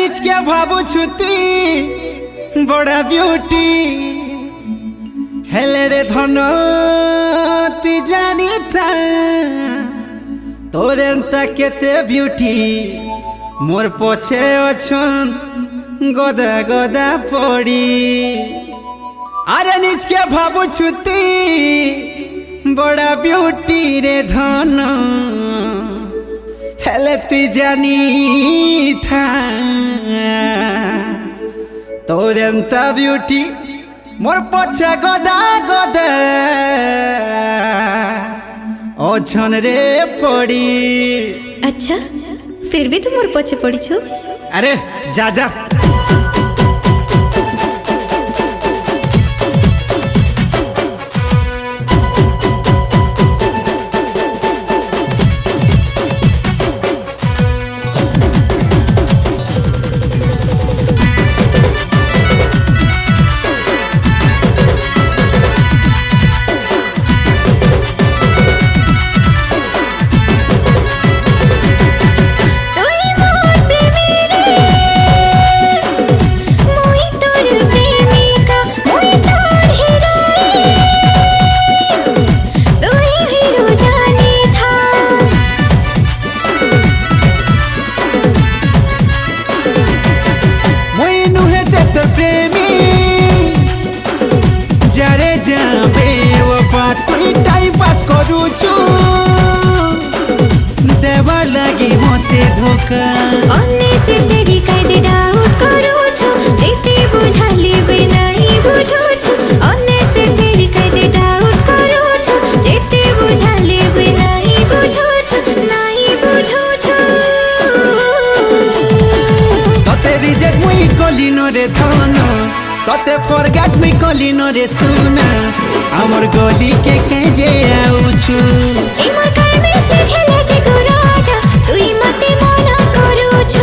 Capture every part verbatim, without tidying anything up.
নিজ কে ভাবুছু তুই বড় বিউটি হেলে রে ধন তুই জানি থা তোর এন্তা কেতে বিউটি মোর পছে অছন গদা গদা পড়ি আরে নিজ কে ভাবুছু তুই বড় বিউটি রে ধন হেলে তুই জানি থা তোর এন্তা বিউটি মোর পছে গদা গদা অছন রে পড়ি। अच्छा फिर भी तुम मोर पछे पड़ी छो। अरे जा जा टाइम पास करूछु देवर लगी मते धोखा अननेसेसरी काजे डाउट करूछु जेते बुझाली बेनाई बुझुछु अननेसेसरी काजे डाउट करूछु जेते बुझाली बेनाई बुझुछु नाई बुझुछु तते रिजेक्ट मुई कलिनो रे धन तते फॉरगेट मी कलिनो रे सुना आमर गली के केजे आउछु ए मोर काइमेस में खेले जे को राजा तुई मते मना करूछु।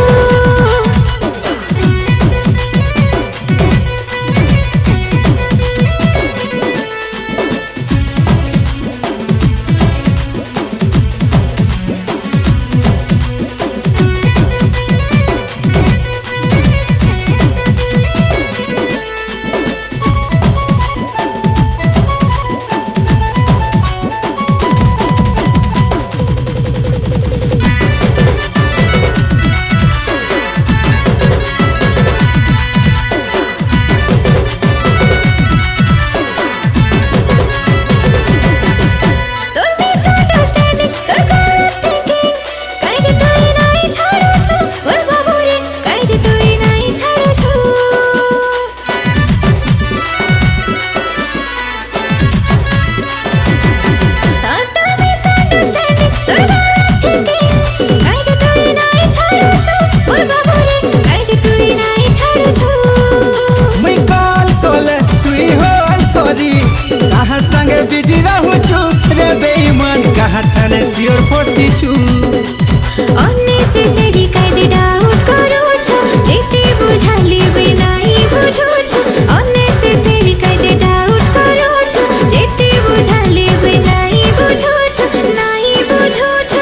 संगे बिजी रहूछु रे बेईमान कहा थाने सियोर फसी छु अननेसेसरी काजे डाउट करूछु जेते बुझाली बेनाई बुझुछु अननेसेसरी काजे डाउट करूछु जेते बुझाली बेनाई बुझुछु नाई बुझुछु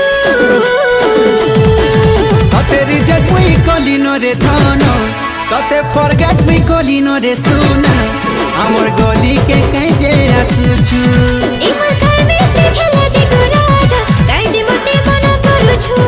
तते रिजेक्ट मुई कलिनो रे धन तते फॉरगेट मी कलिनो रे सुना आमर गली के केजे आसुछु ए मोर काइमेस में खेले जे को राजा काजे मते मना करूछु।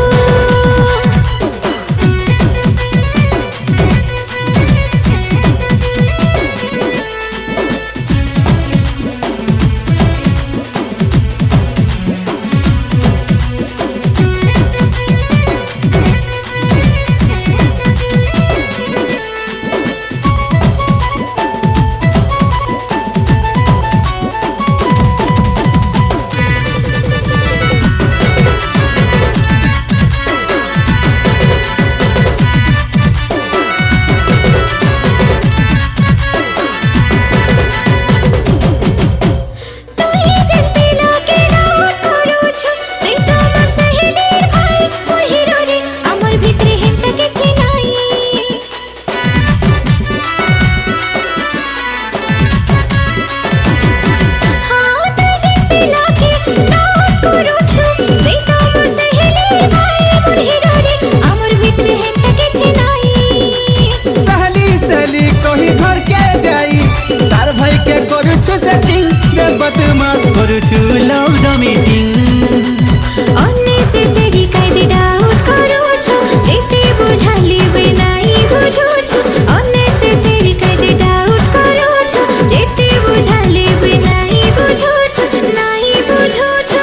କରୁଛୁ ଲଭ୍ ମିଟିଂ unnecessary କାଜେ doubt କରୁଛୁ ଯେତେ ବୁଝାଲି ବି ନାଇଁ ବୁଝୁଛୁ unnecessary କାଜେ doubt କରୁଛୁ ଯେତେ ବୁଝାଲି ବି ନାଇଁ ବୁଝୁଛୁ ନାଇଁ ବୁଝୁଛୁ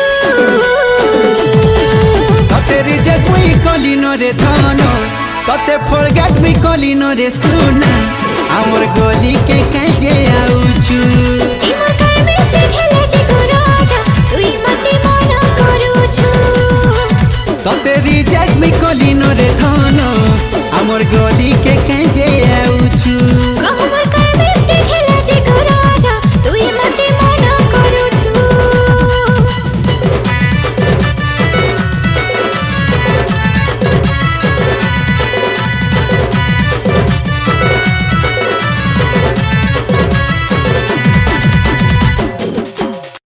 ତତେ ରିଜେକ୍ଟ ମୁଇଁ କଲି ନ ରେ ଧନ ତତେ ଫରଗେଟ୍ ମୁଇଁ କଲି ନ ରେ ସୁନା ଆମର ଗଲି କେ କାଜେ ଆଉଛୁ ଇମୋ କାଇଁ mistake ହେଲା ଯେ ଗୁରାଜା ତୁଇ ମତେ ମନା କରୁଛୁ ତତେ ରିଜେକ୍ଟ ମୁଇଁ କଲି ନ ରେ ଧନ ଆମର ଗଲି କେ କାଜେ